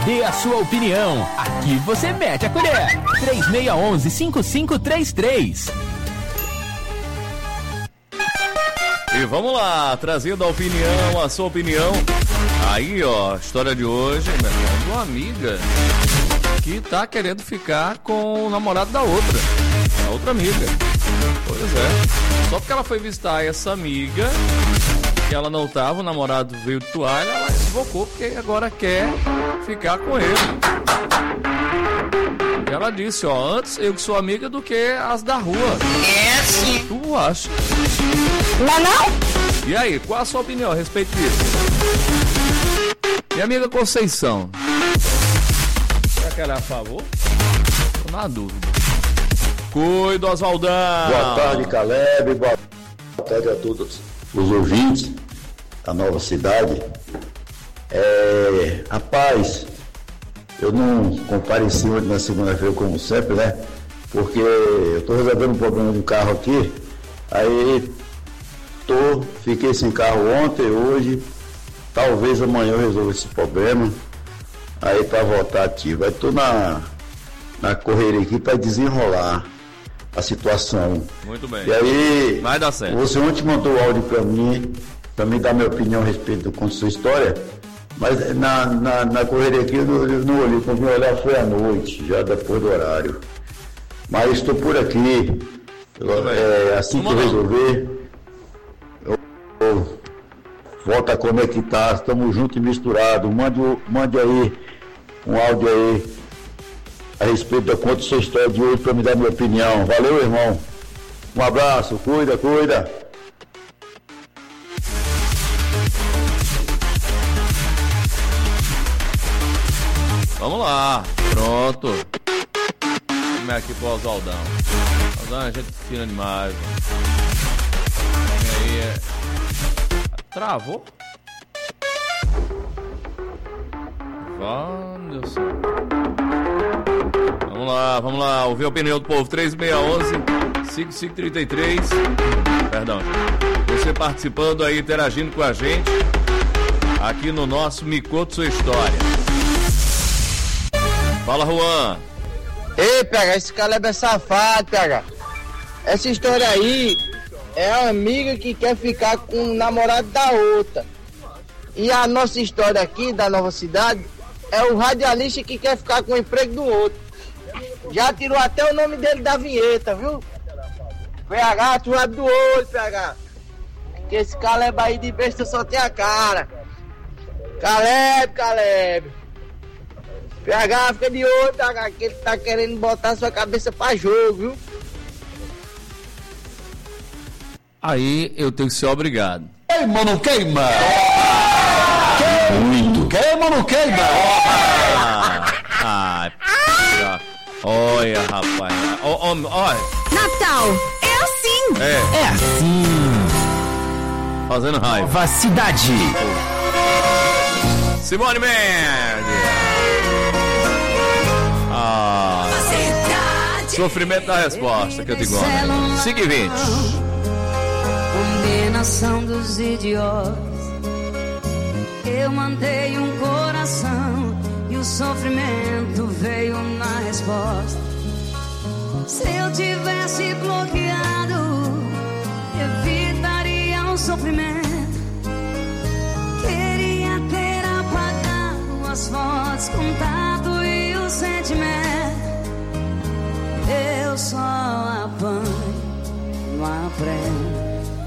Dê a sua opinião. Aqui você mete a colher. 3611-5533. E vamos lá, trazendo a opinião, a sua opinião. Aí, ó, a história de hoje, meu irmão, de uma amiga que tá querendo ficar com o namorado da outra. A outra amiga. Pois é. Só porque ela foi visitar essa amiga, que ela não tava, o namorado veio de toalha, ela invocou porque agora quer ficar com ele. E ela disse, ó, antes eu que sou amiga do que as da rua. É sim. Tu acha? Não? E aí, qual a sua opinião a respeito disso? Minha amiga Conceição. Será que ela é a favor? Tô na dúvida. Cuida, Oswaldão. Boa tarde, Caleb. Boa tarde a todos os ouvintes da nova cidade. Rapaz, eu não compareci hoje na segunda-feira como sempre, né? Porque eu tô resolvendo um problema do carro aqui. Aí fiquei sem carro ontem, hoje. Talvez amanhã eu resolva esse problema. Aí para voltar ativo. Aí tô na correria aqui para desenrolar a situação. Muito bem. E aí, vai dar certo. Você ontem mandou o áudio para mim dar minha opinião a respeito com sua história, mas na correria aqui eu não olhei, quando eu olhar foi à noite, já depois do horário. Mas estou por aqui, assim que eu resolver, eu volto a conectar, estamos juntos e misturados. Mande aí um áudio aí a respeito da conta da sua história de hoje para me dar minha opinião. Valeu, irmão. Um abraço, cuida. Vamos lá, pronto. Vamos aqui pro Oswaldão. Oswaldão, a gente fina demais. E aí, travou? Wanderson. Vamos lá, ouvir a opinião do povo. 3611-5533. Perdão. Você participando aí, interagindo com a gente aqui no nosso Me Conta Sua História. Fala, Juan. Ei, PH, esse Caleb é safado, PH. Essa história aí é a amiga que quer ficar com o namorado da outra. E a nossa história aqui da nova cidade é o radialista que quer ficar com o emprego do outro. Já tirou até o nome dele da vinheta, viu? PH, tu abre do olho, PH. Que esse Caleb aí de besta só tem a cara. Caleb. PH, fica de olho, PH, que ele tá querendo botar sua cabeça pra jogo, viu? Aí eu tenho que ser obrigado. Queima ou não queima? Muito. Queima ou não queima? Olha, rapaz. Olha. Natal é assim. É assim. Fazendo raiva. Nova cidade. Simone Mendes. Sofrimento da resposta que eu digo. Seguinte. Combinação dos idiotas. Eu mandei um coração e o sofrimento veio na resposta. Se eu tivesse bloqueado, evitaria o sofrimento. Queria ter apagado as fotos, contato e o sentimento. Eu só apanho, não aprendo.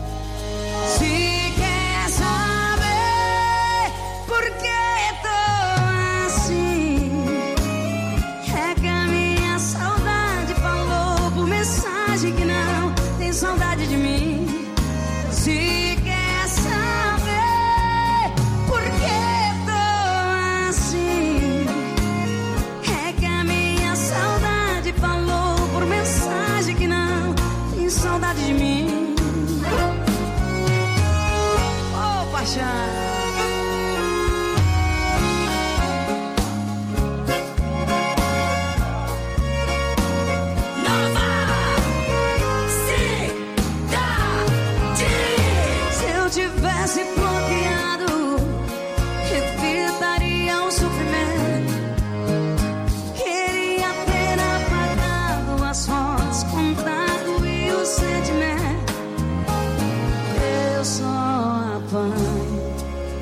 Se quer saber por que tô assim, é que a minha saudade falou por mensagem que não tem saudade de mim. Se quer saber por que tô assim, é que a minha saudade falou por mensagem que não tem saudade de mim.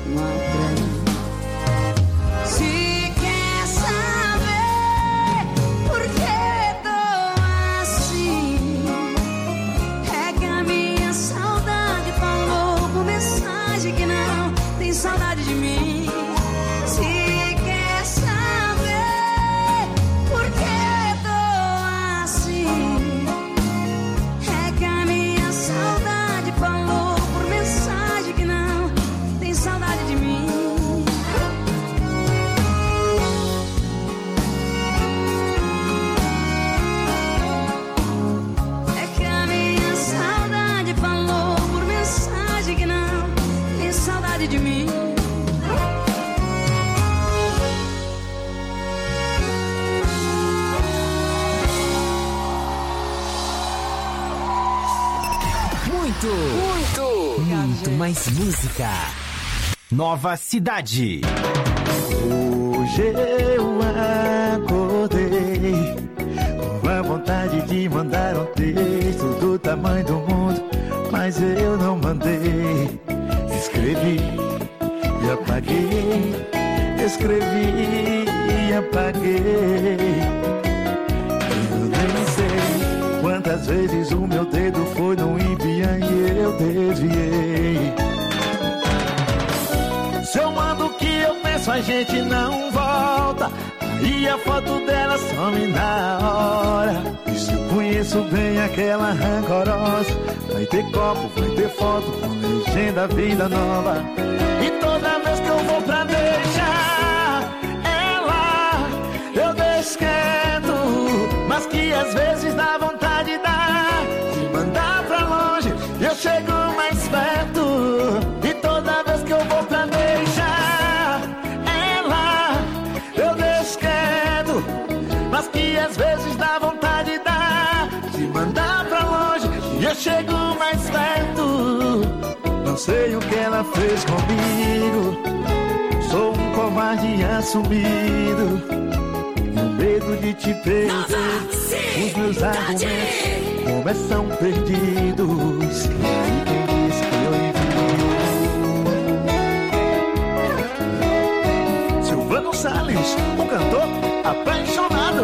não aprende. Se quer saber por que tô assim, é que a minha saudade falou por mensagem que não tem saudade de mim. Se quer saber por que tô assim, é que a minha saudade falou por mensagem que não tem saudade de mim. É que a minha saudade falou por mensagem que não tem saudade de mim. Muito mais música. Nova Cidade. Hoje eu acordei com a vontade de mandar um texto do tamanho do mundo, mas eu não mandei. Escrevi e apaguei, escrevi e apaguei. Eu nem sei quantas vezes o meu dedo foi no envia e eu desviei. Se eu mando o que eu penso, a gente não volta. E a foto dela some na hora. E se eu conheço bem aquela rancorosa, vai ter copo, vai ter foto com legenda Vida Nova. E toda vez que eu vou pra deixar ela, eu deixo quieto, mas que às vezes dá vontade de mandar pra longe, eu chego mais perto. E toda vez que eu vou pra deixar ela, eu deixo quieto, mas que às vezes dá vontade de mandar pra longe, e eu chego mais perto. Não sei o que ela fez comigo, sou um covarde assumido, tenho medo de te perder. Os meus argumentos começam perdidos. E aí quem disse que eu envio? Silvano Salles, um cantor apaixonado.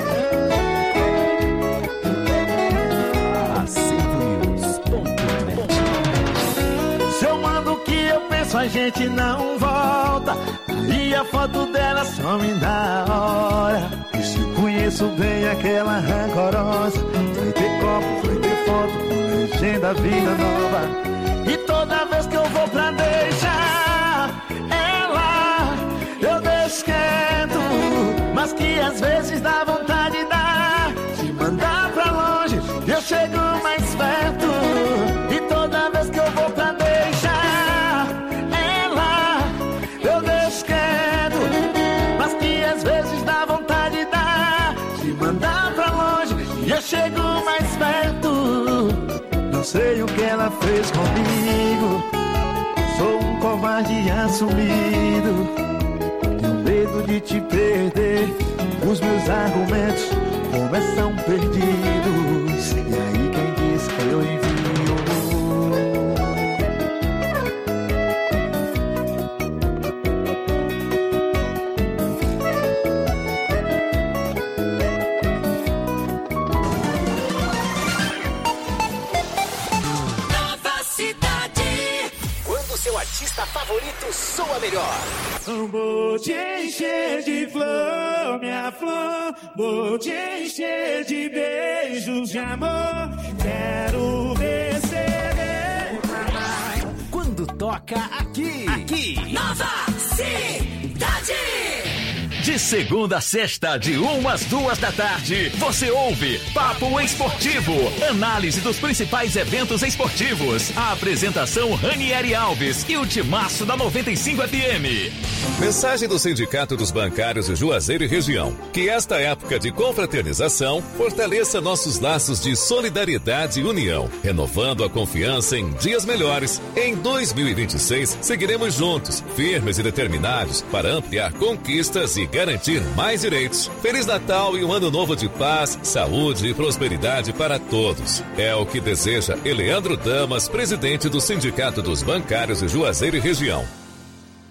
Se eu mando o que eu penso, a gente não volta. E a foto dela some na hora. E se eu conheço bem aquela rancorosa, vai ter copo, vai ter foto com legenda Vida Nova. E toda vez que eu vou pra deixar ela, eu deixo quieto, mas que às vezes dá vontade de mandar pra longe, eu chego mais perto. E toda vez que eu vou pra deixar ela, eu deixo quieto, mas que às vezes dá vontade de mandar pra longe, e eu chego mais perto. Não sei o que ela fez comigo, sou um covarde assumido, tenho medo de te perder. Os meus argumentos começam perdidos. E aí quem diz que eu envio? Artista favorito soa melhor. Vou te encher de flor, minha flor. Vou te encher de beijos de amor. Quero receber. Quando toca aqui. Nova Cidade. De segunda a sexta, de 1 às 2 da tarde, você ouve Papo Esportivo, análise dos principais eventos esportivos. A apresentação Ranieri Alves e o timaço da 95 FM. Mensagem do Sindicato dos Bancários de Juazeiro e Região. Que esta época de confraternização fortaleça nossos laços de solidariedade e união, renovando a confiança em dias melhores. Em 2026, seguiremos juntos, firmes e determinados para ampliar conquistas e garantir mais direitos. Feliz Natal e um ano novo de paz, saúde e prosperidade para todos. É o que deseja Eleandro Damas, presidente do Sindicato dos Bancários de Juazeiro e Região.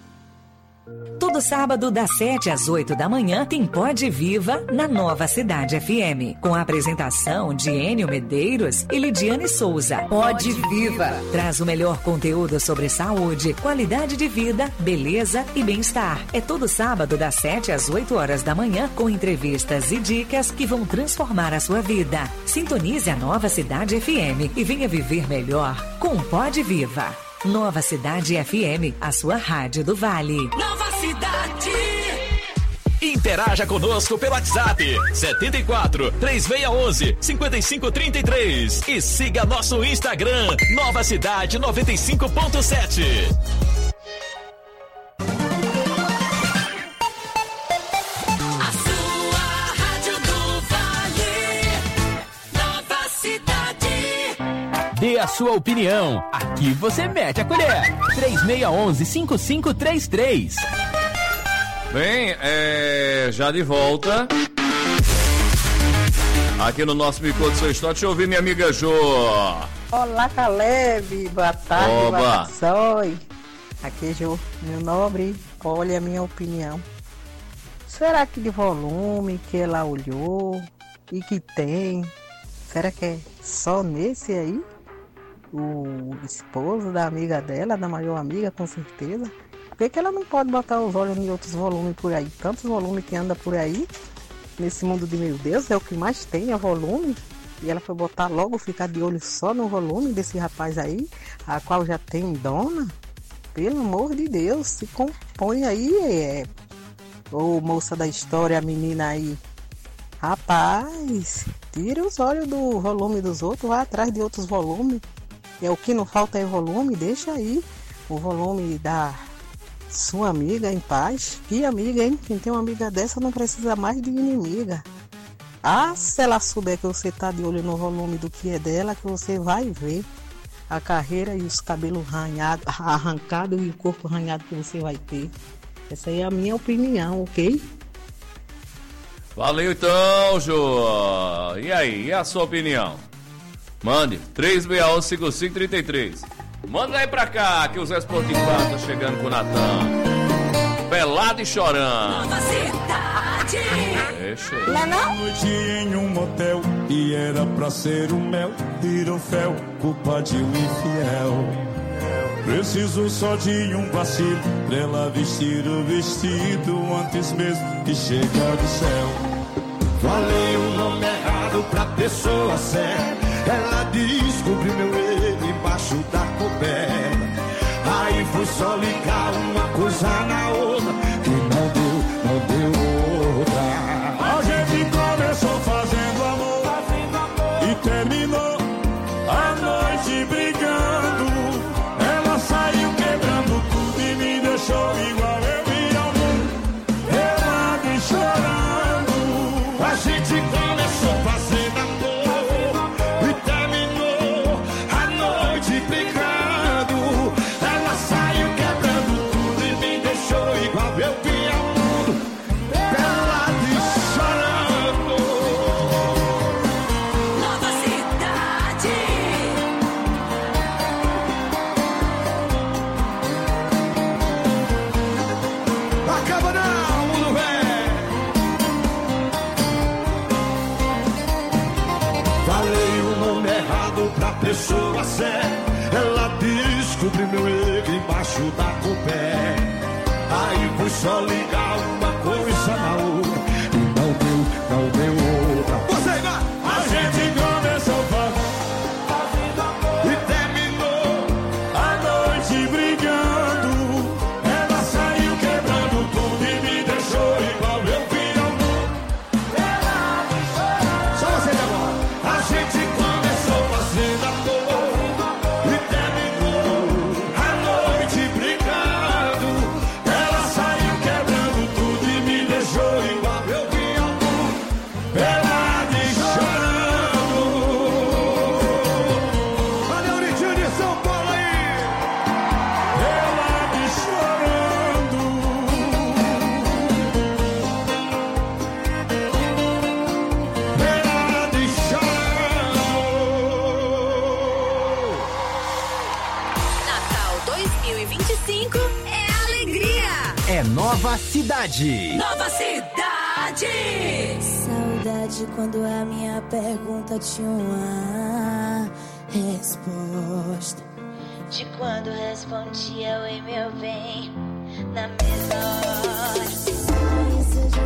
Todo sábado, das 7 às 8 da manhã, tem Pode Viva na Nova Cidade FM. Com a apresentação de Enio Medeiros e Lidiane Souza. Pode Viva traz o melhor conteúdo sobre saúde, qualidade de vida, beleza e bem-estar. É todo sábado, das 7 às 8 horas da manhã, com entrevistas e dicas que vão transformar a sua vida. Sintonize a Nova Cidade FM e venha viver melhor com Pode Viva. Nova Cidade FM, a sua rádio do Vale. Nova Cidade. Interaja conosco pelo WhatsApp 74 3611 5533 e siga nosso Instagram Nova Cidade 95.7. A sua rádio do Vale. Nova Cidade. Dê a sua opinião. Aqui você mete a colher. 3611-5533. Bem, já de volta aqui no nosso Micô de Sua História. Deixa eu ouvir minha amiga Jo. Olá, Caleb. Boa tarde, Oba. boa tarde. Aqui é Jo, meu nobre. Olha a minha opinião. Será que de volume que ela olhou e que tem? Será que é só nesse aí? O esposo da amiga dela, da maior amiga, com certeza. Por que ela não pode botar os olhos em outros volumes por aí? Tantos volumes que anda por aí, nesse mundo de meu Deus, é o que mais tem, é volume. E ela foi botar logo, ficar de olho só no volume desse rapaz aí, a qual já tem dona. Pelo amor de Deus, se compõe aí, ô moça da história, a menina aí. Rapaz, tira os olhos do volume dos outros, vai atrás de outros volumes. É o que não falta é volume, deixa aí o volume da sua amiga em paz. Que amiga, hein? Quem tem uma amiga dessa não precisa mais de inimiga. Ah, se ela souber que você tá de olho no volume do que é dela, que você vai ver a carreira e os cabelos arrancados e o corpo arranhado que você vai ter. Essa aí é a minha opinião, ok? Valeu então, Jo. E aí, e a sua opinião? Mande 3611-5533. Manda aí pra cá que o Zé Sportivar tá chegando com o Natan. Pelado e chorando. Nova Cidade. Deixa aí. Não é não? Noite em um motel e era pra ser um mel, virou fel, culpa de um infiel. Preciso só de um vacilo pra ela vestir o vestido antes mesmo que chegar do céu. Falei o nome errado pra pessoa certa, ela descobriu meu erro embaixo da coberta. Aí foi só ligar uma coisa na outra que não deu outra. A gente começou fazendo amor e terminou a noite brigando. Ela saiu quebrando tudo e me deixou igual eu vi ao mundo, ela me chorando. A gente começou fazendo amor e terminou a noite brigando. Ela saiu quebrando tudo e me deixou igual eu vi ao mundo, ela me chorando. Nova Cidade. Acaba não, mundo velho. Falei o nome errado pra pessoa certa, ela descobriu meu erro embaixo da coberta. Aí foi só ligar uma coisa na outra e não deu outra. Você vai! A gente começou e terminou a noite brigando. Ela saiu quebrando tudo e me deixou igual eu vi ao mundo. Só você agora. A gente começou fazendo amor e terminou a noite brigando. Ela saiu quebrando Nova Cidade. Nova Cidade. Saudade quando a minha pergunta tinha uma resposta. De quando respondia oi meu bem na mesma hora. Isso já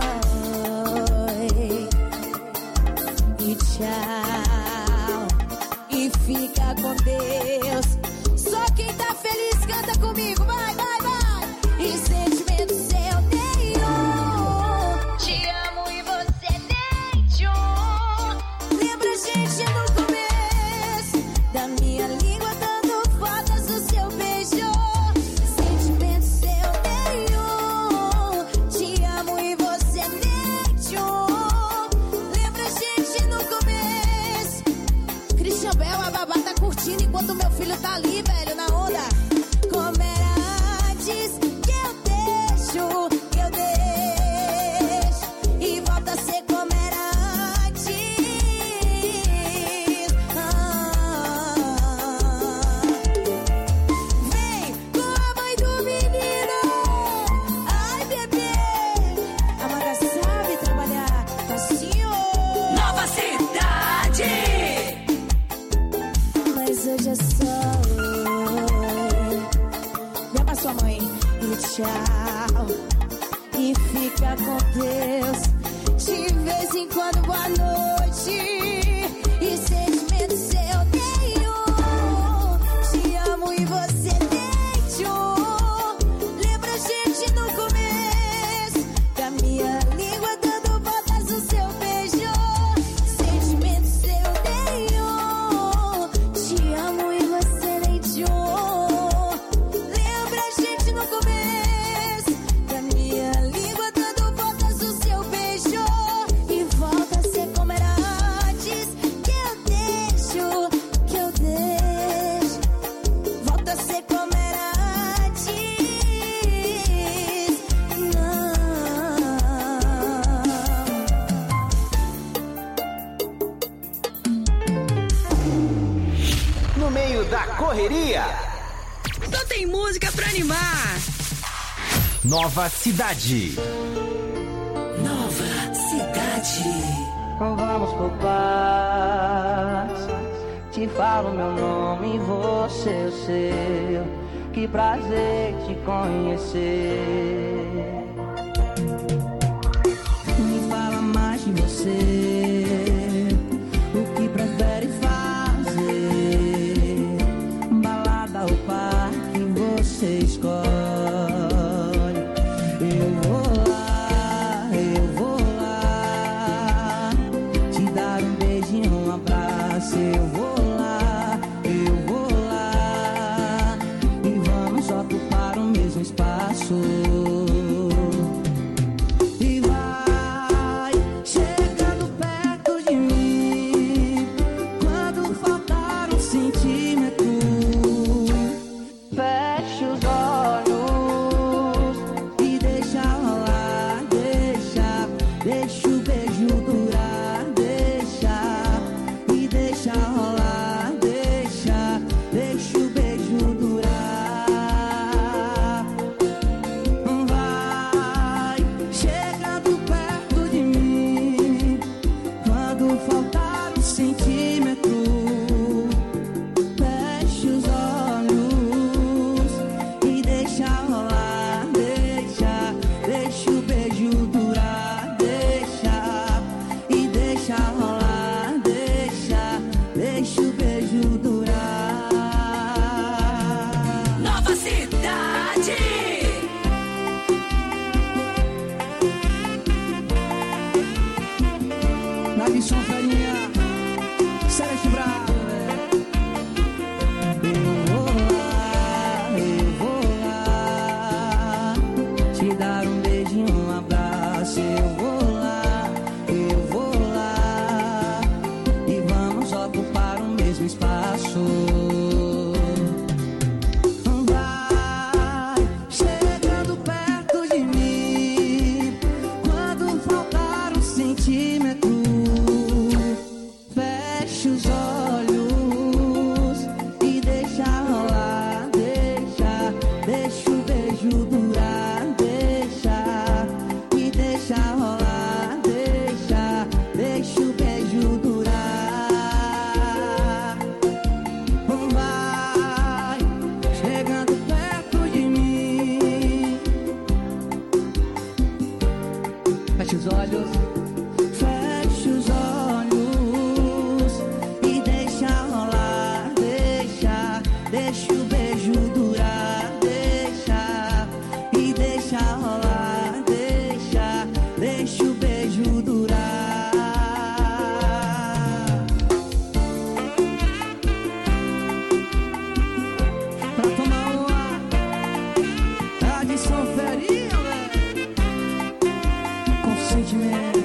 foi. E tchau. E fica com Deus. Só quem tá feliz canta comigo. Vai, vai, vai. E sentimento seu nenhum. Te amo e você nem de um. Lembra a gente no começo da minha língua dando fotos do seu beijo. Sentimento seu nenhum. Te amo e você nem de um. Lembra a gente no começo. Christian Bell, a babá tá curtindo enquanto meu filho tá ali, velho, na onda. Como era antes que eu deixo. E volta a ser como era antes. Vem com a mãe do menino. Ai, bebê. A maga sabe trabalhar facinho. Nova Cidade. Mas hoje é só vem pra sua mãe e tchau. E fica com Deus. De vez em quando, boa noite. E sentimento seu nenhum. Te amo e você nem de um. Lembra a gente no começo da minha língua dando voltas no seu beijo. Sentimento seu nenhum. Te amo e você nem de um. Lembra a gente no começo da minha língua dando voltas no seu beijo. E volta a ser como era antes. Que eu deixo. Volta a ser como era antes. No meio da correria. Então tem música pra animar. Nova Cidade. Nova Cidade. Vamos por paz. Te falo meu nome e você o seu. Que prazer te conhecer. Me fala mais de você. O que prefere fazer? Balada ou parque você escolhe. Eu vou lá, te dar um beijinho, um abraço. Eu vou lá, e vamos ocupar o mesmo espaço. E vai chegando perto de mim, quando faltar um centímetro. Feche os olhos e deixa rolar, deixa o beijo durar, deixa rolar, deixa o beijo durar. Vai chegando perto de mim, quando faltar um centímetro. Feche os olhos e deixa rolar, deixa o beijo durar, deixa rolar, deixa o beijo durar. Nova Cidade. Na missão farinha, Celeste Bravo. Eu vou lá, te dar um beijinho, um abraço. Eu vou lá, e vamos ocupar o mesmo espaço. Vai chegando perto de mim, quando faltar um centímetro. Feche os olhos e deixa rolar, deixa o beijo durar, Feche os olhos, feche os olhos e deixa rolar, deixa o beijo durar, e deixa rolar, deixa o beijo durar. Pra tomar uma tradição ferinha, velho, com sentimento.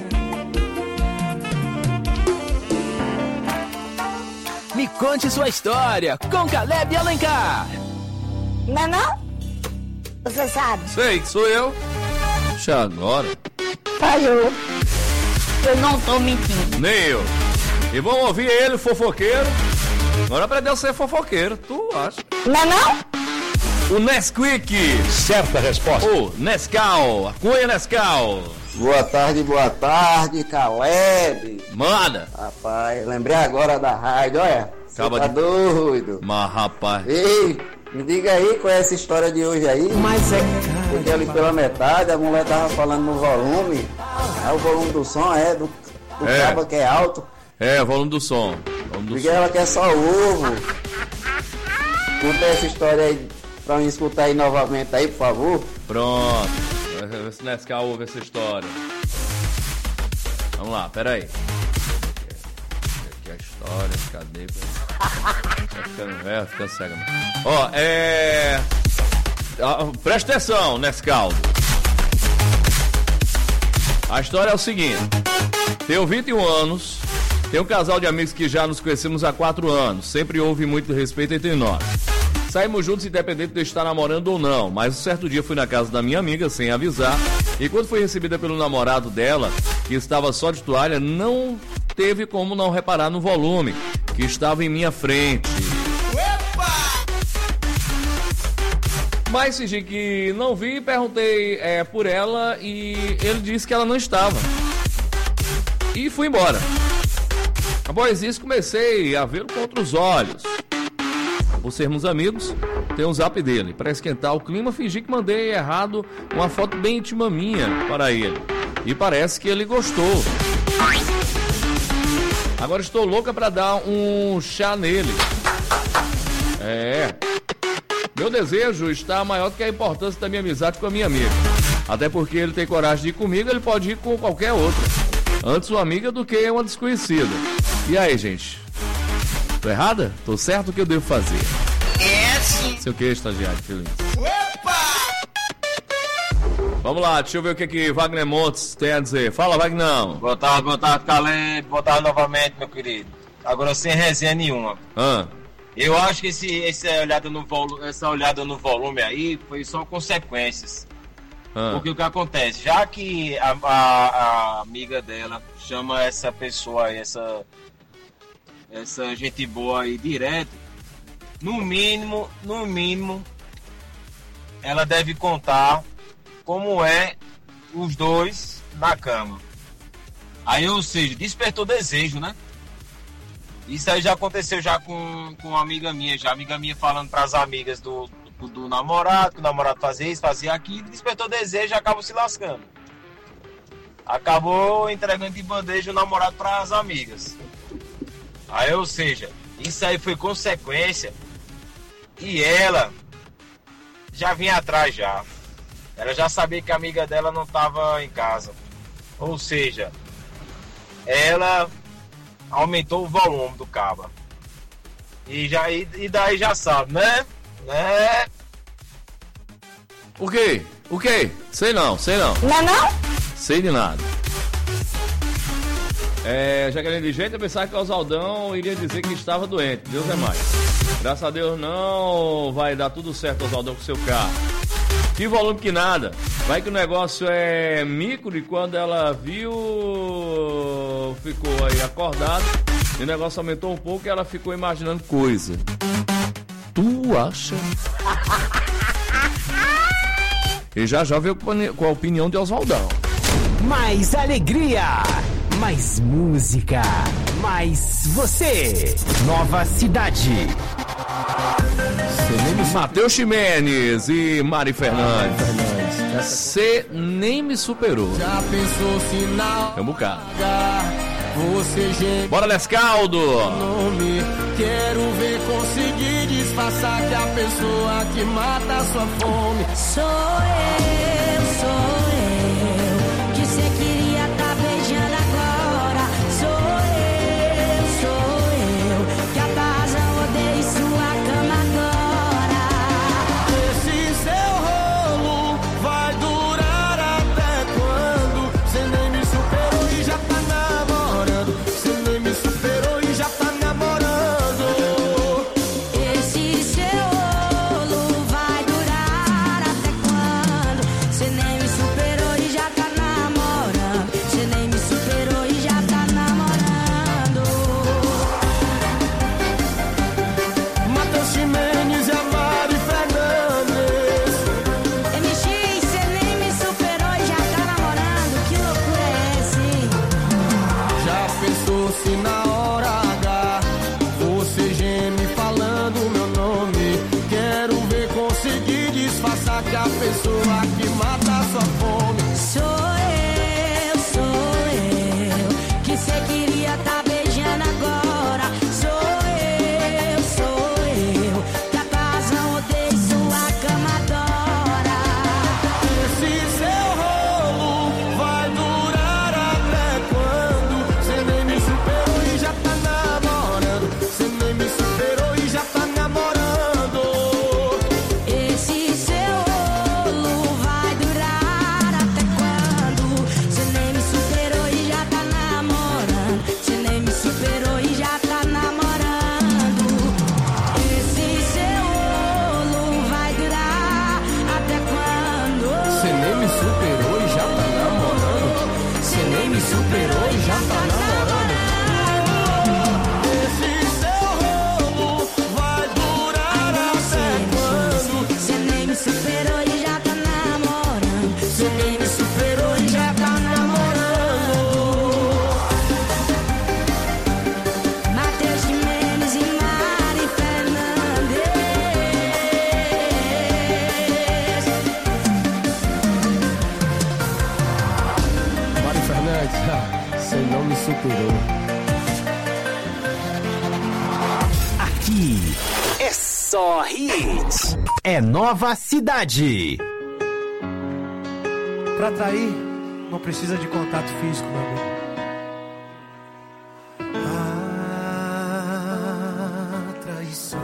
Me conte sua história com Caleb Alencar. Não? Você sabe? Sei que sou eu. Deixa agora. Falhou. Eu não tô mentindo. Nem eu. E vamos ouvir ele, fofoqueiro. Agora aprendeu a ser fofoqueiro, tu acha? Não? O Nesquik. Certa resposta. O Nescau. A Cunha Nescau. Boa tarde, Caleb. Manda. Rapaz, lembrei agora da rádio, olha. Você tá doido. Mas, rapaz. Ei, me diga aí qual é essa história de hoje aí. Mas é porque ali pela metade a mulher tava falando no volume. Aí o volume do som é do cabo que é alto. É, o volume do som. Porque ela quer só ovo. Conta essa história aí pra mim escutar aí novamente aí, por favor. Pronto. Vê se Nescau ouve essa história. Vamos lá, peraí. Aqui a história, cadê? Vai ficando cega. Ó, presta atenção, Nescau. A história é o seguinte. Tenho 21 anos. Tenho um casal de amigos que já nos conhecemos há 4 anos. Sempre houve muito respeito entre nós. Saímos juntos independente de eu estar namorando ou não. Mas um certo dia fui na casa da minha amiga sem avisar. E quando fui recebida pelo namorado dela, que estava só de toalha, não teve como não reparar no volume, que estava em minha frente. Mas fingi que não vi, perguntei por ela e ele disse que ela não estava. E fui embora. Após isso, comecei a vê-lo com outros olhos. Por sermos amigos, tem um zap dele. Para esquentar o clima, fingi que mandei errado uma foto bem íntima minha para ele. E parece que ele gostou. Agora estou louca para dar um chá nele. Meu desejo está maior do que a importância da minha amizade com a minha amiga. Até porque ele tem coragem de ir comigo, ele pode ir com qualquer outra. Antes uma amiga do que uma desconhecida. E aí, gente? Tô errada? Tô certo o que eu devo fazer? É sim. Sei o que, estagiário, filho. Vamos lá, deixa eu ver o que Wagner Montes tem a dizer. Fala, Wagner. Boa tarde, Caleb. Boa tarde novamente, meu querido. Agora sem resenha nenhuma. Eu acho que essa olhada no volume aí foi só consequências. Porque o que acontece? Já que a amiga dela chama essa pessoa aí, essa gente boa aí direto, no mínimo, ela deve contar como é os dois na cama. Aí, ou seja, despertou desejo, né? Isso aí já aconteceu já com uma amiga minha, falando para as amigas do namorado, que o namorado fazia isso, fazia aquilo, despertou desejo e acabou se lascando. Acabou entregando de bandeja o namorado para as amigas. Aí, ou seja, isso aí foi consequência e ela já vinha atrás já. Ela já sabia que a amiga dela não estava em casa. Ou seja, ela aumentou o volume do cabo. E daí já sabe, né? O quê? Sei não. Não? Sei de nada. Jaqueline de jeito, eu pensava que o Oswaldão iria dizer que estava doente. Deus é mais. Graças a Deus não vai dar tudo certo, Oswaldão, com seu carro. Que volume que nada. Vai que o negócio é micro e quando ela viu, ficou aí acordada e o negócio aumentou um pouco e ela ficou imaginando coisa. Tu acha? E já veio com a opinião de Oswaldão. Mais alegria, mais música, mais você. Nova Cidade. Matheus Ximenes e Mari Fernandes. Cê nem me superou. Já pensou se na É um bocado. você Bora, Lescaldo! nome? Quero ver conseguir disfarçar que a pessoa que mata a sua fome Sou eu, que cê queria tá beijando agora. Sou eu, que a casa odeia e sua cama agora. Esse seu rolo vai durar até quando? Cê nem me superou e já tá namorando. Cê nem me superou e já tá namorando. Esse seu rolo vai durar até quando? Cê nem me superou e já tá namorando. Cê nem me superou e já tá namorando. Matheus Ximenes e a Mari Fernandes. MX, cê nem me superou e já tá namorando. Que loucura é essa, hein? Já pensou se na hora H você geme falando meu nome? Quero ver conseguir disfarçar que a pessoa que mata a sua fome Sou eu, que cê queria tá beijando agora. Sou eu, que a casa odeia e sua cama adora. Esse seu rolo vai durar até quando? Cê nem me superou e já tá namorando. Cê nem me superou e já tá namorando. Esse seu rolo vai durar até quando? Cê nem me superou e já tá namorando. Cê nem me superou e já tá namorando. Esse seu rolo vai durar até quando? Cê nem me superou e já tá namorando. Cê nem me superou e já tá namorando. Esse seu rolo vai durar até quando? Cê nem me superou e já tá namorando. Cê nem me superou e já tá namorando. Matheus Ximenes e Mari Fernandes. Mari Fernandes, cê não me superou. Aqui é só hits. É Nova Cidade. Pra atrair, não precisa de contato físico, meu amigo. A traição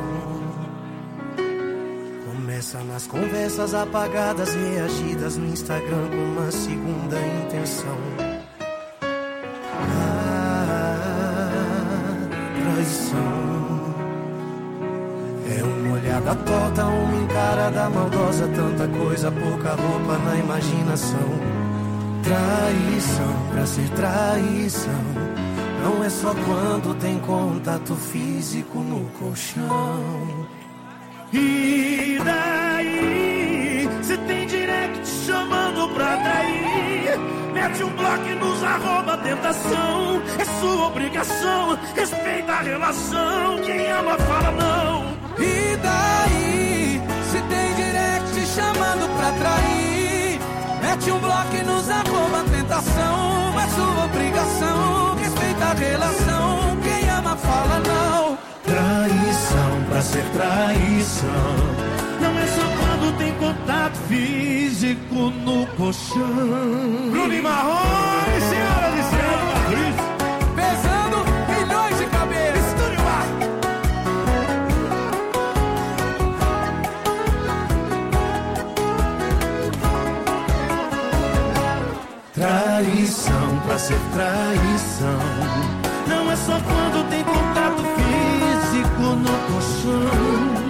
começa nas conversas apagadas, reagidas no Instagram com uma segunda intenção. A traição é uma olhada torta, uma encarada maldosa, tanta coisa, pouca roupa na imaginação. Traição, pra ser traição, não é só quando tem contato físico no colchão. E daí, se tem direct chamando pra trair, mete um bloco e nos arroba tentação. É sua obrigação, respeita a relação, quem ama fala não. E daí, se tem direct chamando pra trair, mete um bloco e nos arroba tentação. É sua obrigação, respeita a relação, quem ama fala não. Traição, pra ser traição, não é só quando tem contato físico no colchão. Bruno e Marrone, senhoras e senhores, pesando milhões de cabeças. Estúdio lá. Traição, pra ser traição, não é só quando tem contato físico no colchão.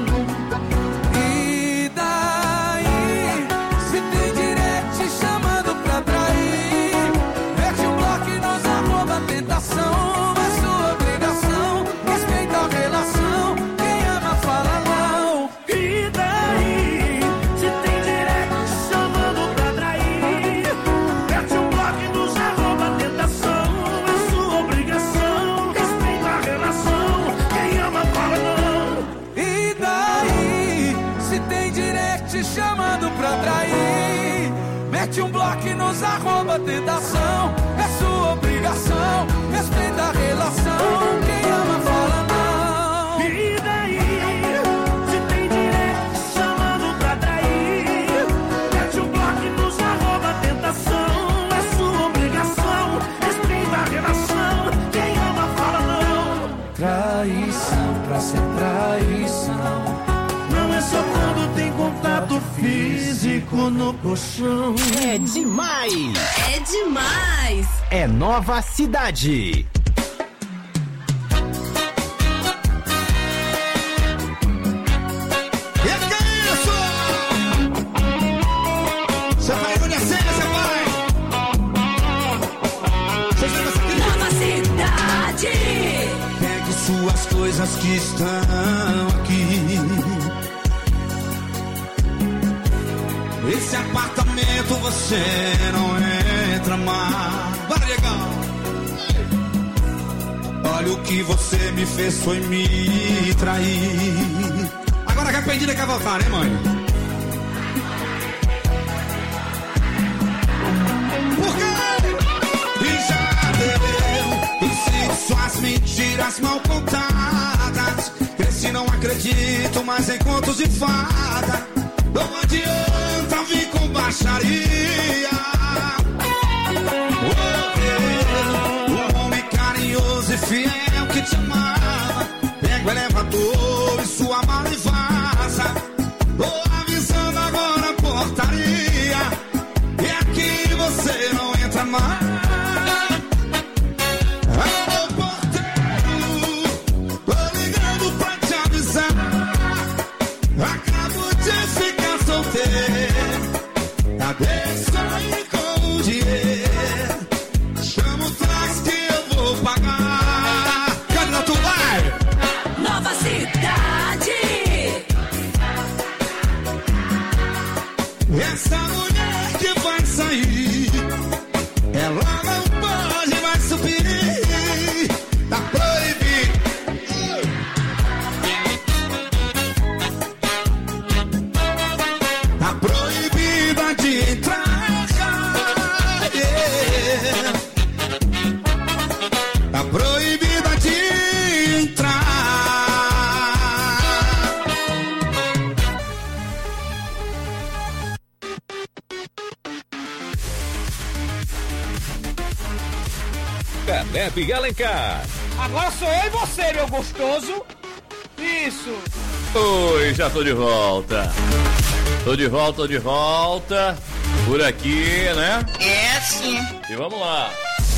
E daí, se tem direct chamando pra trair, mete um bloco e nos arroba tentação. É sua obrigação, respeita a relação, quem ama fala não. E daí, se tem direct chamando pra trair, mete um bloco e nos arroba tentação. É sua obrigação, respeita a relação, quem ama fala não. E daí, Mete um bloco e nos arromba tentação. É sua obrigação, respeita a relação. Quem ama fala não. E daí, se tem direito chamando pra trair, mete um bloco e nos arromba tentação. É sua obrigação, respeita a relação. Quem ama fala não. Traição pra ser traição não é só quando tem contato físico no colchão. É demais! É demais! É Nova Cidade. Nova Cidade! Pegue suas coisas que estão aqui. Esse apartamento você não entra mais. Bora, legal. Olha o que você me fez, foi me trair. Agora que arrependida quer voltar, né, mãe? Por quê? E já deu. E se suas mentiras mal contadas. Esse não acredito mais em contos de fada. Não adianta vir com baixaria. Um homem carinhoso e fiel que te amava. Pega o elevador e sua mala e vaza. Tô avisando agora a portaria. E aqui você não entra mais. Alô, porteiro, tô ligando pra te avisar. Acabo de ficar solteiro. Deixa aí com o dinheiro. Chama o táxi que eu vou pagar. Cadê tu vai? Nova Cidade! Essa mulher que vai sair, ela não pode mais subir. Tá proibido. Tá proibida de entrar. Yeah. Tá proibida de entrar. Caleb e Alencar. Agora sou eu e você, meu gostoso. Isso. Oi, já tô de volta. Tô de volta. Por aqui, né? É sim. E vamos lá.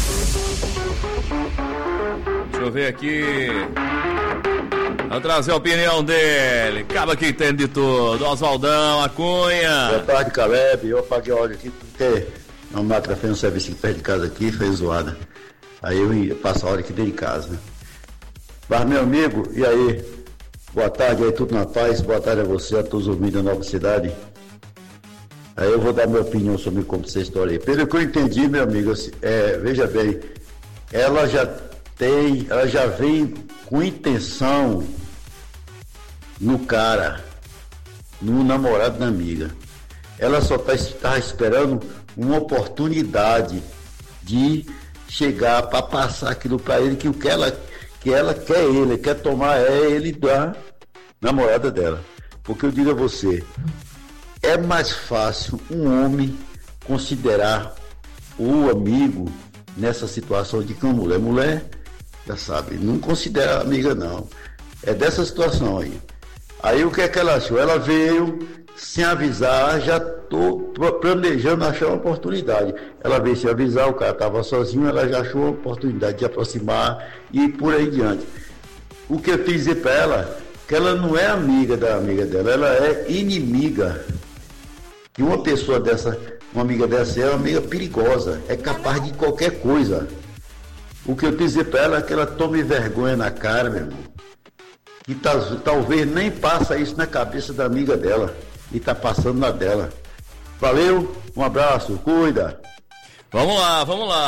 Deixa eu ver aqui. Vou trazer a opinião dele. Acaba que entende de tudo. Oswaldão, a Cunha. Boa tarde, Caleb. Eu apaguei o áudio aqui porque uma máquina fez um serviço perto de casa aqui, fez zoada. Aí eu ia passar a hora aqui dentro de casa, né? Mas, meu amigo, e aí? Boa tarde aí, tudo na paz. Boa tarde a você, a todos os ouvintes da Nova Cidade. Aí eu vou dar minha opinião sobre como essa história aí. Pelo que eu entendi, meu amigo, veja bem, ela já vem com intenção no cara, no namorado da amiga. Ela só está esperando uma oportunidade de chegar para passar aquilo para ele, que o que ela quer, ele quer tomar ele da namorada dela. Porque eu digo a você, é mais fácil um homem considerar o amigo nessa situação de que uma mulher. Mulher, já sabe, não considera amiga não. É dessa situação aí. Aí o que é que ela achou? Ela veio sem avisar, já estou planejando achar uma oportunidade. Ela veio sem avisar, o cara estava sozinho, ela já achou a oportunidade de aproximar e por aí diante. O que eu quis dizer para ela, que ela não é amiga da amiga dela, ela é inimiga. E uma pessoa dessa, uma amiga dessa é uma amiga perigosa, é capaz de qualquer coisa. O que eu quis dizer para ela é que ela tome vergonha na cara, meu irmão. Que talvez nem passa isso na cabeça da amiga dela e tá passando na dela. Valeu, um abraço, cuida. Vamos lá.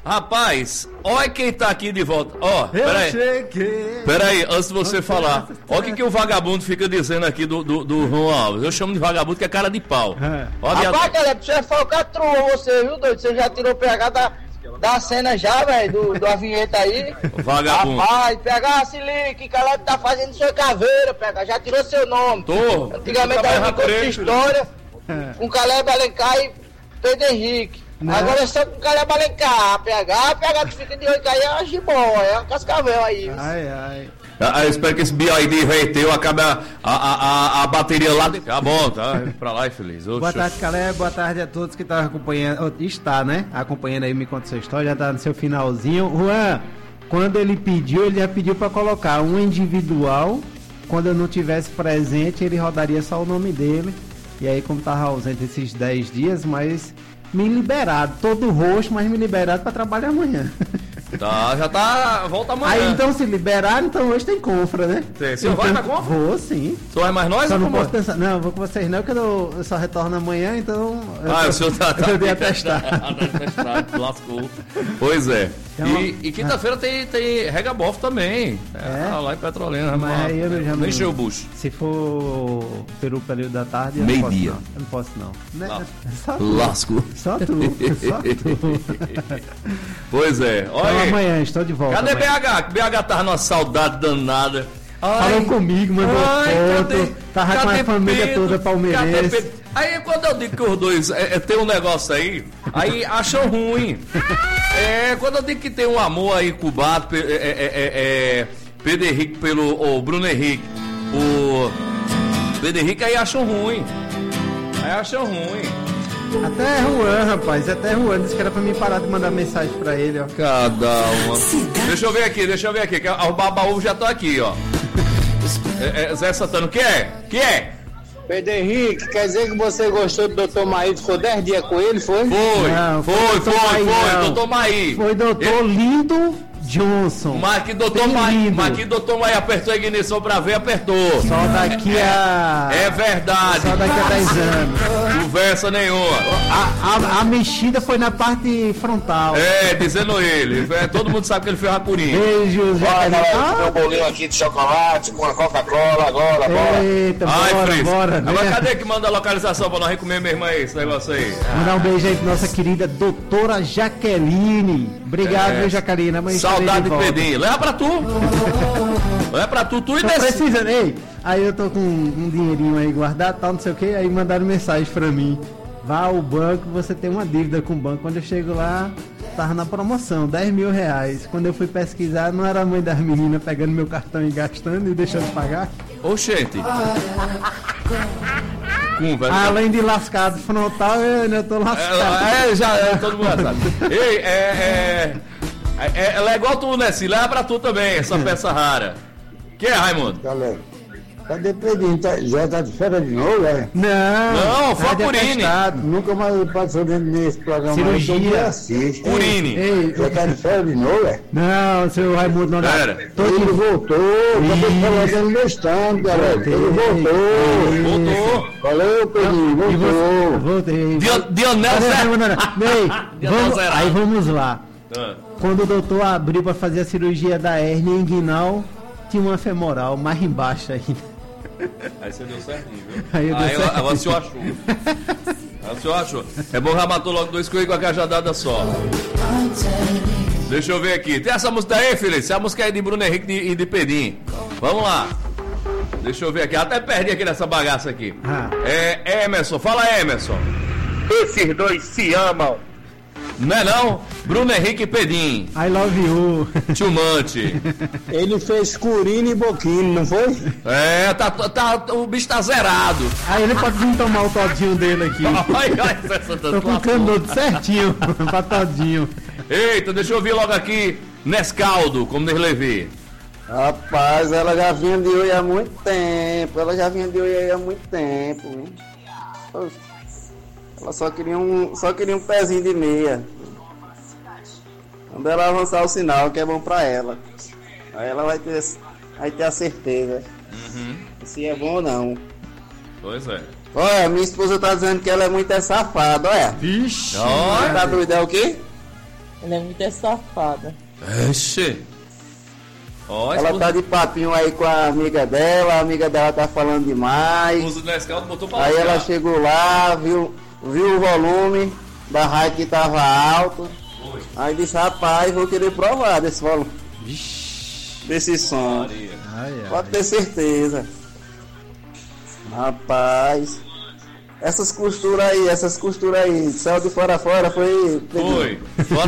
Rapaz, olha quem tá aqui de volta. Ó, peraí. Cheguei. Peraí, antes de você falar. Olha o que o vagabundo fica dizendo aqui do João Alves. Eu chamo de vagabundo que é cara de pau. Rapaz, Caleb, você foi catrua, você, viu, doido? Você já tirou o PH da cena já, velho, da vinheta aí. Vagabundo. Rapaz, PH, se liga, que Caleb tá fazendo sua caveira, PH, já tirou seu nome. Tô. Antigamente era uma história com Caleb Alencar e Pedro Henrique. Não. Agora é só com Caleb Alencar, PH tu fica de olho que aí é a gibó, é a cascavel aí. Ai. Eu espero que esse BID reiteu, acabe a bateria lá dentro. Tá bom, tá? Pra lá e feliz. Boa tarde, Caleb. Boa tarde a todos que estão acompanhando. Acompanhando aí, me conta sua história. Já tá no seu finalzinho. Juan, quando ele já pediu pra colocar um individual. Quando eu não tivesse presente, ele rodaria só o nome dele. E aí, como tava ausente esses 10 dias, mas me liberado. Todo roxo, mas me liberado pra trabalhar amanhã. Tá, já tá. Volta amanhã. Aí então se liberaram, então hoje tem confra, né? Você vai na confra? Vou, sim. Você vai mais nós? Só ou não como? posso pensar. Não, vou com vocês não, que eu só retorno amanhã, então. O senhor tá. Eu dei atestado. Lascou. Pois é. Então, E quinta-feira tem Regabof também. Lá em Petrolina. Mas aí eu já não encheu o bucho. Se for pelo período da tarde, eu meio-dia. Eu não posso não. Lasco. Só tu. Pois é. Olha então, aí. Amanhã, estou de volta. Cadê BH? BH tava numa saudade danada. Falou comigo, mandou foto. Tava com a família toda palmeirense. Aí quando eu digo que os dois tem um negócio aí acham ruim. Quando eu digo que tem um amor aí incubado, Pedro Henrique pelo Bruno Henrique, o Pedro Henrique aí acham ruim. Até Juan, rapaz, disse que era pra mim parar de mandar mensagem pra ele, ó. Cada uma. Deixa eu ver aqui, que os babaú já estão aqui, ó. Zé Santana, o que é? Pedro Henrique, quer dizer que você gostou do Dr. Maí, ficou 10 dias com ele, foi? Foi, Dr. Maí. Foi Dr. Lindo Johnson. Mas que Dr. Maí apertou a ignição pra ver, apertou. Só daqui a... É verdade. Só daqui a 10 anos. Conversa nenhuma. A mexida foi na parte frontal. Dizendo ele. Todo mundo sabe que ele fez racurinha. Beijos. Vai, galera, meu bolinho aqui de chocolate com a Coca-Cola agora, bora. Eita, bora. Agora cadê que manda a localização pra nós comer mesmo aí, esse negócio aí? Mandar um beijo aí pra nossa querida doutora Jaqueline. Obrigado, viu, Jaqueline? Amanhã saudade de Pedrinho. Leva pra tu. Tu e desce. Precisa, ei. Aí eu tô com um dinheirinho aí guardado, tal, não sei o que. Aí mandaram mensagem pra mim. Vá ao banco, você tem uma dívida com o banco. Quando eu chego lá, tava na promoção, 10 mil reais. Quando eu fui pesquisar, não era a mãe das meninas pegando meu cartão e gastando e deixando pagar. Oxente. Além de lascado frontal, eu tô lascado. Todo mundo sabe. Ei, ela é igual tu, né? Se leva pra tu também, essa peça rara. Que é, Raimundo? Galera, cadê Pedrinho? Já tá de férias de novo, é? Não, foi a Curine. Nunca mais passou dentro desse programa. Cirurgia. Curine. Já tá de férias de novo, é? Não, seu Raimundo não dá. Ele voltou. Acabei falando investando, galera. Ele voltou. Valeu, Pedrinho. Voltei. Dionel Zero. Aí vamos lá. Quando o doutor abriu pra fazer a cirurgia da hérnia inguinal, tinha uma femoral mais embaixo ainda. Aí você deu certinho, viu? Agora o senhor achou. É bom, já matou logo 2 coelhos com a cajadada só. Deixa eu ver aqui. Tem essa música aí, Felipe? Essa música é de Bruno Henrique e de Pedrinho. Vamos lá. Deixa eu ver aqui. Até perdi aqui nessa bagaça aqui. Emerson. Fala, Emerson. Esses dois se amam. Não é não? Bruno Henrique e Pedinho. I love you. Too much. Ele fez Curine e Boquinho, não foi? O bicho tá zerado. Aí ele pode vir tomar o todinho dele aqui. Tô com o canudo certinho pra todinho. Eita, deixa eu vir logo aqui Nescaldo, como Neslevi. Rapaz, ela já vinha de oi há muito tempo. Ela só queria um pezinho de meia. Quando ela avançar o sinal, que é bom pra ela. Aí ela vai ter a certeza se é bom ou não. Pois é. Olha, minha esposa tá dizendo que ela é muito safada, olha. Vixe. Tá doida, é o quê? Ela é muito safada. Ixi. Ó, Ela tá de papinho aí com a amiga dela tá falando demais. O Nescau botou pra Aí lascar. ela chegou lá, viu o volume da rádio que tava alto. Aí disse, rapaz, vou querer provar desse volume. Desse som. Pode ter certeza. Rapaz. Essas costuras aí, céu de fora a fora, foi. Fora.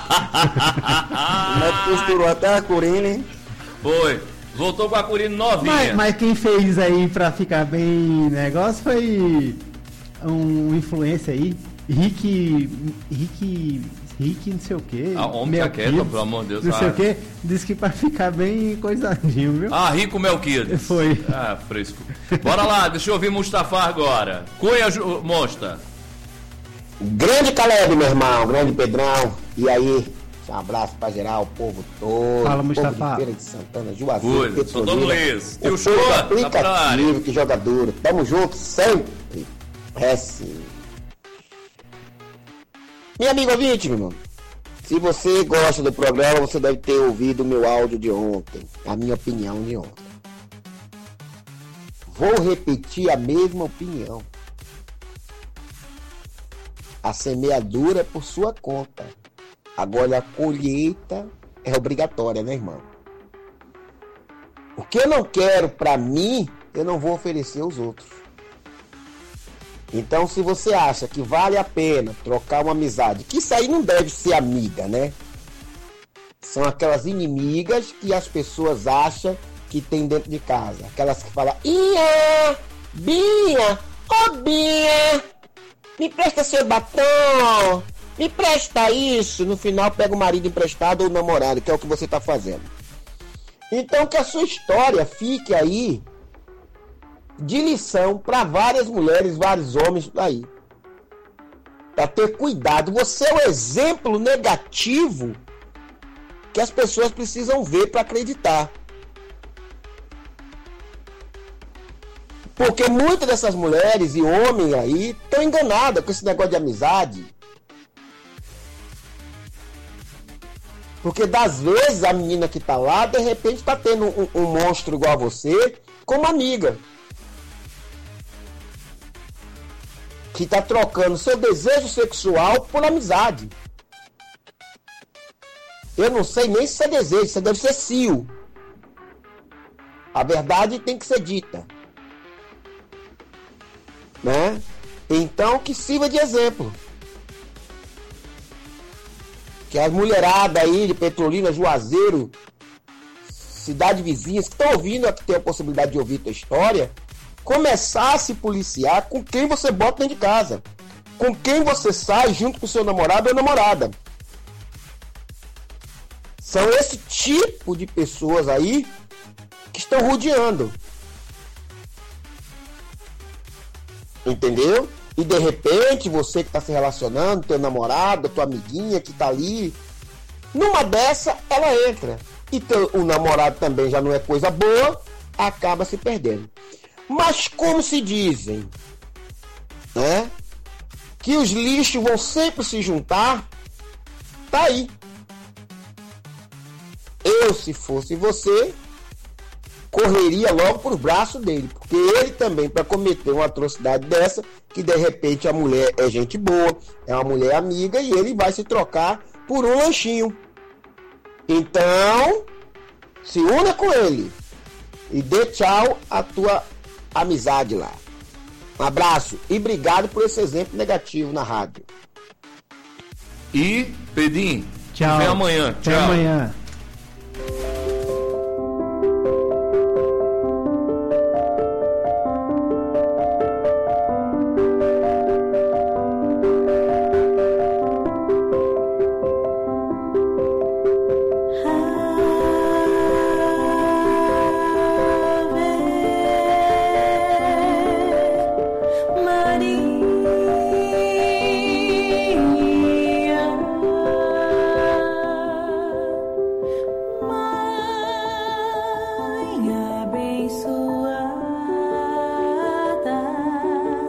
O médico costurou até a Curine. Foi. Voltou com a Curine novinha. Mas quem fez aí pra ficar bem negócio foi um influencer aí, Rick não sei o que. Homem tá quieto, pelo amor de Deus. Não sei o que, disse que pra ficar bem coisadinho, viu? Rico Melquiades. Foi. Fresco. Bora lá, deixa eu ouvir Mustafa agora. Cunha Mostra. Grande Caleb, meu irmão, grande Pedrão. E aí, um abraço pra geral, o povo todo. Fala, o Mustafa. povo de Feira de Santana, Juazeiro, Sou Dom Luiz. o povo aplicativo que joga duro. Tamo junto sempre. É sim. Meu amigo ouvinte, meu irmão, se você gosta do programa, você deve ter ouvido o meu áudio de ontem, a minha opinião de ontem. Vou repetir a mesma opinião. A semeadura é por sua conta. Agora a colheita é obrigatória, né, irmão? O que eu não quero pra mim, eu não vou oferecer aos outros. Então, se você acha que vale a pena trocar uma amizade, que isso aí não deve ser amiga, né? São aquelas inimigas que as pessoas acham que tem dentro de casa. Aquelas que falam, Ia, Binha, ô Binha, me presta seu batom, me presta isso. No final pega o marido emprestado ou o namorado, que é o que você tá fazendo. Então que a sua história fique aí de lição para várias mulheres, vários homens aí. Para ter cuidado. Você é o exemplo negativo que as pessoas precisam ver para acreditar. Porque muitas dessas mulheres e homens aí estão enganadas com esse negócio de amizade. Porque das vezes a menina que tá lá, de repente tá tendo um monstro igual a você como amiga. Que tá trocando seu desejo sexual por amizade. Eu não sei nem se é desejo, isso deve ser cio. A verdade tem que ser dita. Né? Então que sirva de exemplo. Que as mulheradas aí de Petrolina, Juazeiro, cidade vizinhas, que estão ouvindo, que tem a possibilidade de ouvir tua história, começar a se policiar com quem você bota dentro de casa. Com quem você sai junto com seu namorado ou namorada. São esse tipo de pessoas aí que estão rodeando. Entendeu? E de repente, você que está se relacionando, teu namorado, tua amiguinha que está ali, numa dessa, ela entra. E o namorado também já não é coisa boa, acaba se perdendo. Mas como se dizem, né? Que os lixos vão sempre se juntar, tá aí. Eu, se fosse você, correria logo por braço dele, porque ele também, para cometer uma atrocidade dessa, que de repente a mulher é gente boa, é uma mulher amiga, e ele vai se trocar por um lanchinho. Então, se una com ele e dê tchau à tua amizade lá. Um abraço e obrigado por esse exemplo negativo na rádio. E, Pedinho, tchau. Até amanhã. Até amanhã.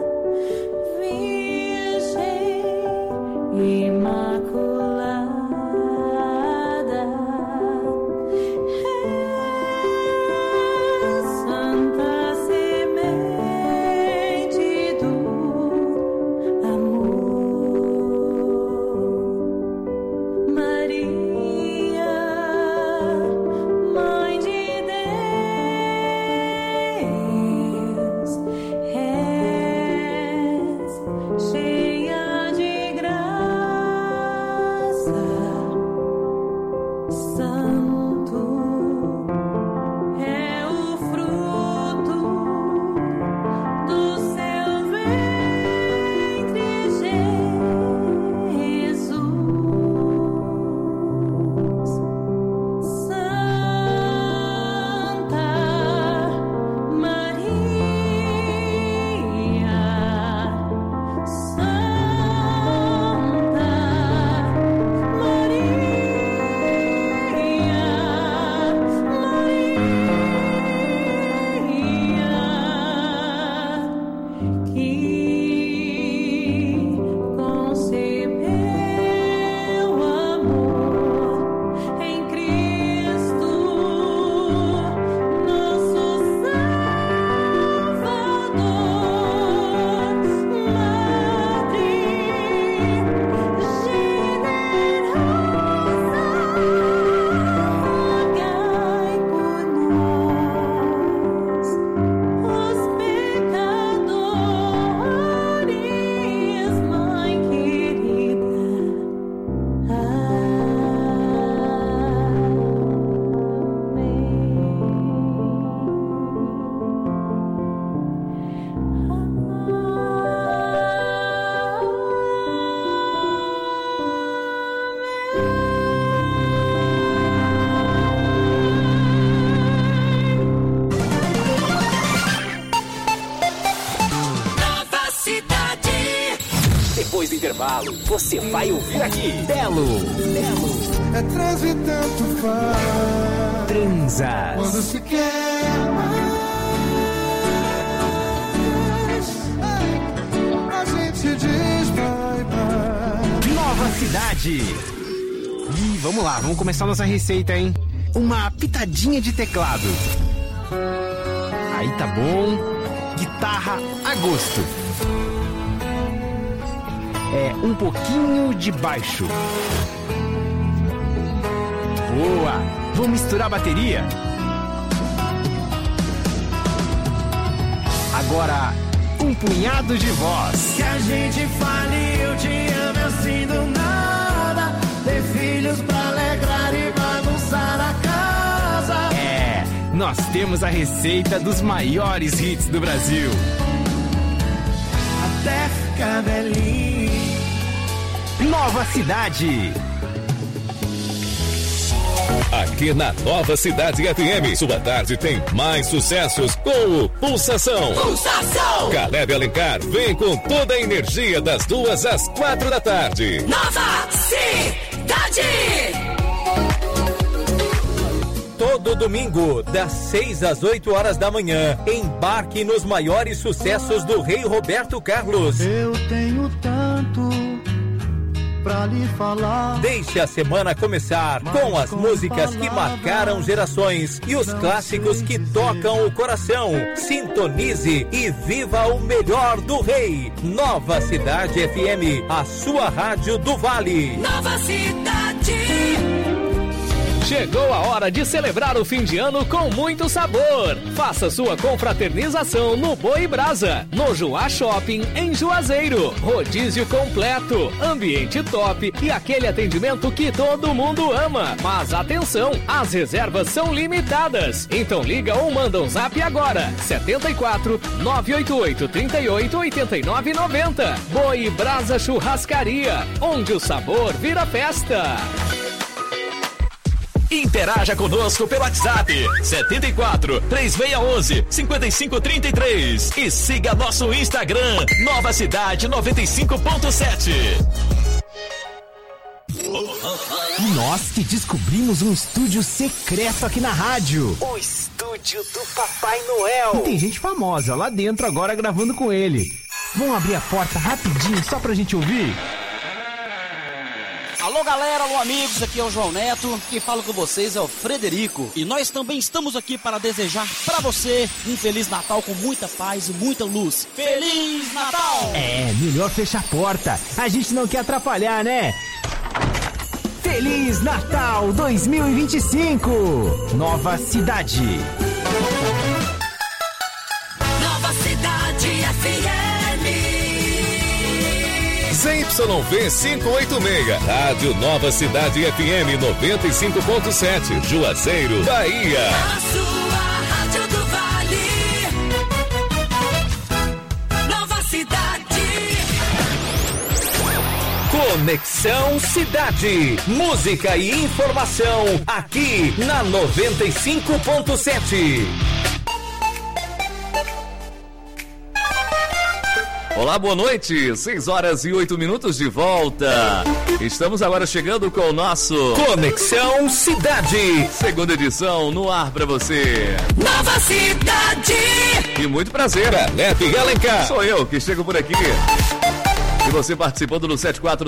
Imaculada. você vai ouvir aqui. Belo. É trans e tanto faz. Transas. Quando se quer mais, a gente diz bye. Nova Cidade. E vamos lá, vamos começar nossa receita, hein? Uma pitadinha de teclado. Aí tá bom. Guitarra a gosto. Um pouquinho de baixo. Boa! Vou misturar a bateria. Agora, um punhado de voz. Que a gente fale, eu te amo assim do nada. Ter filhos pra alegrar e bagunçar a casa. Nós temos a receita dos maiores hits do Brasil. Até ficar velhinho. Nova Cidade. Aqui na Nova Cidade FM, sua tarde tem mais sucessos com o Pulsação. Pulsação! Caleb Alencar vem com toda a energia das 2 às 4 da tarde. Nova Cidade! Todo domingo, das 6 às 8 horas da manhã, embarque nos maiores sucessos do Rei Roberto Carlos. Eu tenho tanto pra lhe falar. Deixe a semana começar com as músicas que marcaram gerações e os clássicos que tocam o coração. Sintonize e viva o melhor do Rei. Nova Cidade FM, a sua rádio do Vale. Nova Cidade! Chegou a hora de celebrar o fim de ano com muito sabor. Faça sua confraternização no Boi Brasa, no Juá Shopping, em Juazeiro. Rodízio completo, ambiente top e aquele atendimento que todo mundo ama. Mas atenção, as reservas são limitadas. Então liga ou manda um zap agora. 74 988 38 89 90. Boi Brasa Churrascaria, onde o sabor vira festa. Interaja conosco pelo WhatsApp 74 3611 5533 e siga nosso Instagram Nova Cidade 95.7. E nós que descobrimos um estúdio secreto aqui na rádio. O estúdio do Papai Noel. E tem gente famosa lá dentro agora gravando com ele. Vamos abrir a porta rapidinho só pra gente ouvir? Alô galera, alô amigos, aqui é o João Neto, quem fala com vocês é o Frederico e nós também estamos aqui para desejar para você um Feliz Natal com muita paz e muita luz. Feliz Natal! Melhor fechar a porta, a gente não quer atrapalhar, né? Feliz Natal 2025, Nova Cidade. Nova Cidade FM. ZYV 586, Rádio Nova Cidade FM 95.7, Juazeiro, Bahia. A sua rádio do Vale. Nova Cidade. Conexão Cidade, música e informação aqui na 95.7. Olá, boa noite, 6 horas e 8 minutos de volta. Estamos agora chegando com o nosso Conexão Cidade, segunda edição no ar pra você. Nova Cidade. E muito prazer, Caleb Alencar. Sou eu que chego por aqui. E você participando no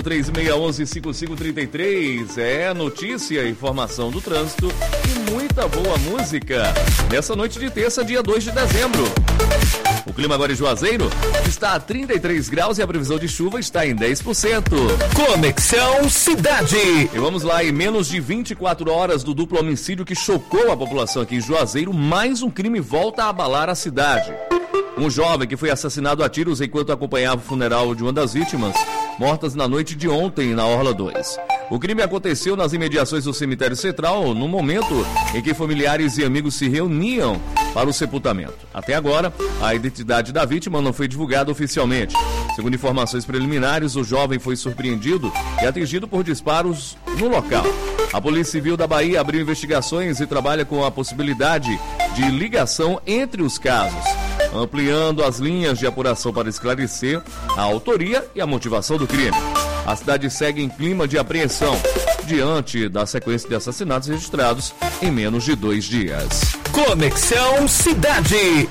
7436115533. Notícia, informação do trânsito e muita boa música nessa noite de terça, dia 2 de dezembro. O clima agora em Juazeiro está a 33 graus e a previsão de chuva está em 10%. Conexão Cidade. E vamos lá, em menos de 24 horas do duplo homicídio que chocou a população aqui em Juazeiro, mais um crime volta a abalar a cidade. Um jovem que foi assassinado a tiros enquanto acompanhava o funeral de uma das vítimas, mortas na noite de ontem na Orla 2. O crime aconteceu nas imediações do cemitério central, no momento em que familiares e amigos se reuniam para o sepultamento. Até agora, a identidade da vítima não foi divulgada oficialmente. Segundo informações preliminares, o jovem foi surpreendido e atingido por disparos no local. A Polícia Civil da Bahia abriu investigações e trabalha com a possibilidade de ligação entre os casos, ampliando as linhas de apuração para esclarecer a autoria e a motivação do crime. A cidade segue em clima de apreensão, diante da sequência de assassinatos registrados em menos de 2 dias. Conexão Cidade.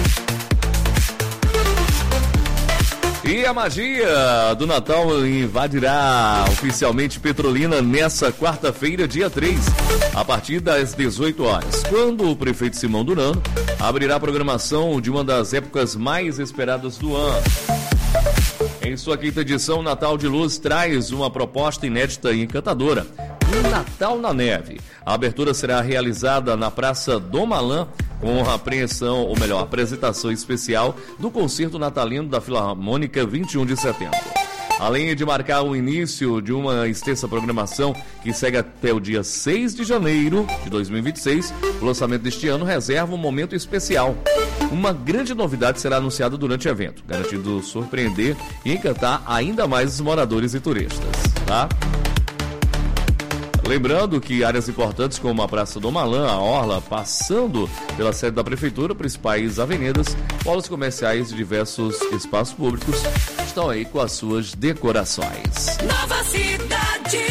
E a magia do Natal invadirá oficialmente Petrolina nessa quarta-feira, dia 3, a partir das 18 horas, quando o prefeito Simão Durano abrirá a programação de uma das épocas mais esperadas do ano. Em sua quinta edição, o Natal de Luz traz uma proposta inédita e encantadora: um Natal na Neve. A abertura será realizada na Praça Dom Malan, com a apresentação especial do concerto natalino da Filarmônica 21 de setembro. Além de marcar o início de uma extensa programação que segue até o dia 6 de janeiro de 2026, o lançamento deste ano reserva um momento especial. Uma grande novidade será anunciada durante o evento, garantindo surpreender e encantar ainda mais os moradores e turistas, tá? Lembrando que áreas importantes como a Praça do Malan, a Orla, passando pela sede da Prefeitura, principais avenidas, polos comerciais e diversos espaços públicos estão aí com as suas decorações. Nova Cidade.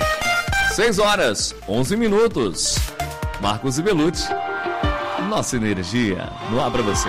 6h11. Marcos e Belucci, nossa energia no ar pra você.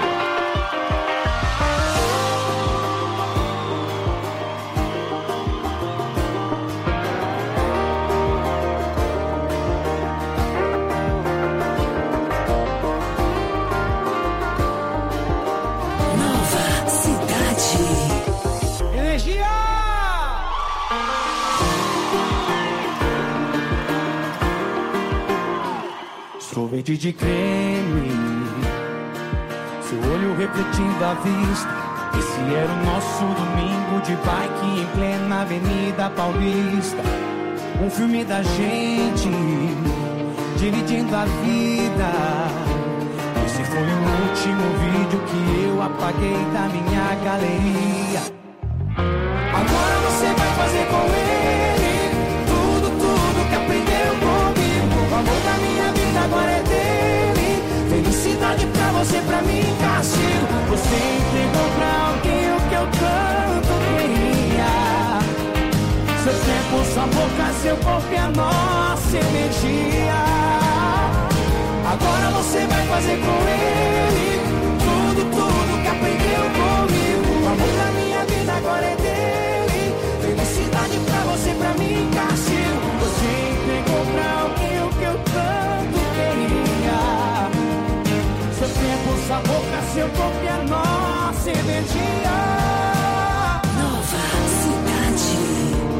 Sorvete de creme, seu olho refletindo a vista. Esse era o nosso domingo de bike em plena Avenida Paulista. Um filme da gente, dividindo a vida. Esse foi o último vídeo que eu apaguei da minha galeria. Agora você vai fazer com ele tudo que aprendeu comigo. O amor da minha vida agora é dele. Felicidade pra você, pra mim, castigo. Você entregou pra alguém o que eu tanto queria. Seu tempo, sua boca, seu corpo e a nossa energia. Agora você vai fazer com ele tudo que aprendeu comigo. O amor da minha vida agora é dele. Felicidade pra você, pra mim, castigo. Você entregou pra alguém o que eu tanto queria. Seu tempo, sua boca, seu corpo e a nossa energia. Nova Cidade.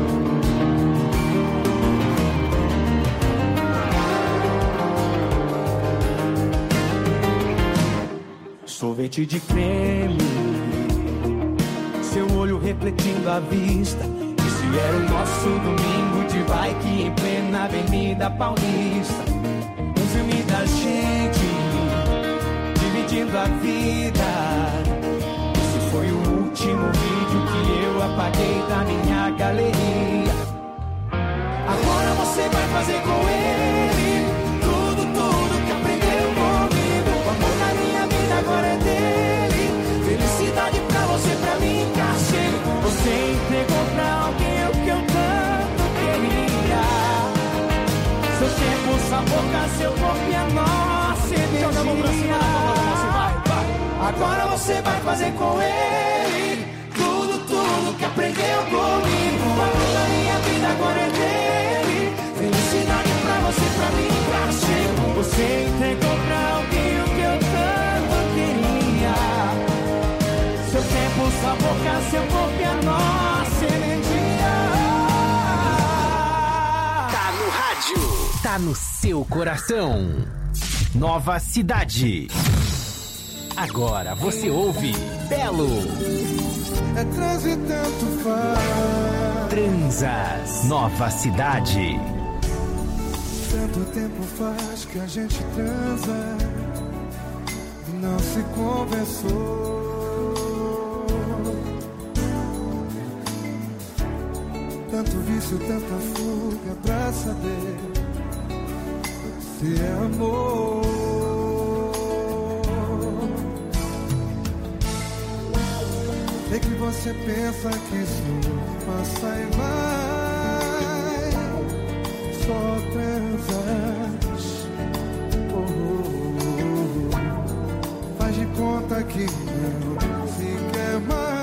Sorvete de creme, seu olho refletindo a vista. Esse era o nosso domingo de bike em plena Avenida Paulista. Um filme da gente, dividindo a vida. Esse foi o último vídeo que eu apaguei da minha galeria. Agora você vai fazer com ele tudo que aprendeu comigo. O amor da minha vida agora é dele. Felicidade pra você, pra mim, castigo. Você entregou pra alguém o que eu tanto queria. Seu tempo, sua boca, seu corpo e a nossa energia. Agora você vai fazer com ele tudo que aprendeu comigo. O amor da minha vida agora é dele. Felicidade pra você, pra mim, castigo. Você entregou pra alguém o que eu tanto queria. Seu tempo, sua boca, seu corpo e a nossa energia. Tá no rádio, tá no seu coração. Nova Cidade. Agora você ouve Belo. É trans e tanto faz. Transas. Nova Cidade. Tanto tempo faz que a gente transa e não se conversou. Tanto vício, tanta fuga pra saber se é amor. Sei que você pensa que isso passa e vai, só transas. Faz de conta que não se quer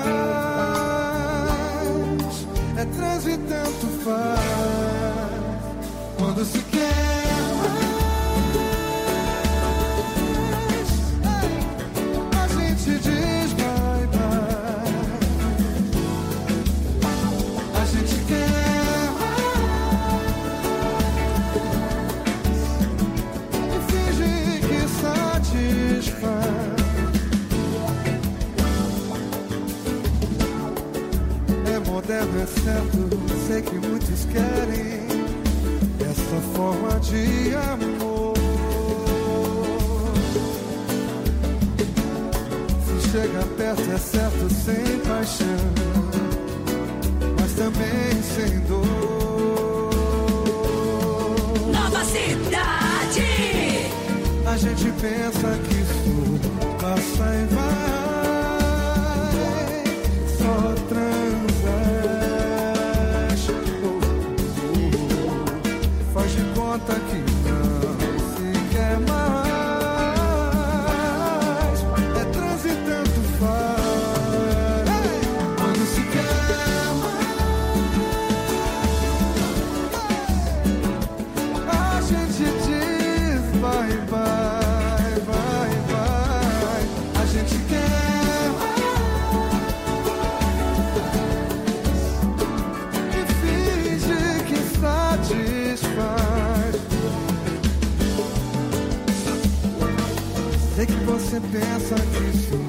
mais. É trans e tanto faz. Quando se quer mais, a gente diz bye bye. A gente quer mais e finge que satisfaz. É moderno, é certo, sei que muitos querem essa forma de amor. Se chega perto é certo, sem paixão, mas também sem dor. Nova Cidade. A gente pensa que isso passa e vai, só transas. Faz de conta que não se quer mais. É trans e tanto faz. Quando se quer mais, a gente diz bye bye, bye bye. A gente quer mais e finge que satisfaz. Sei que você pensa que isso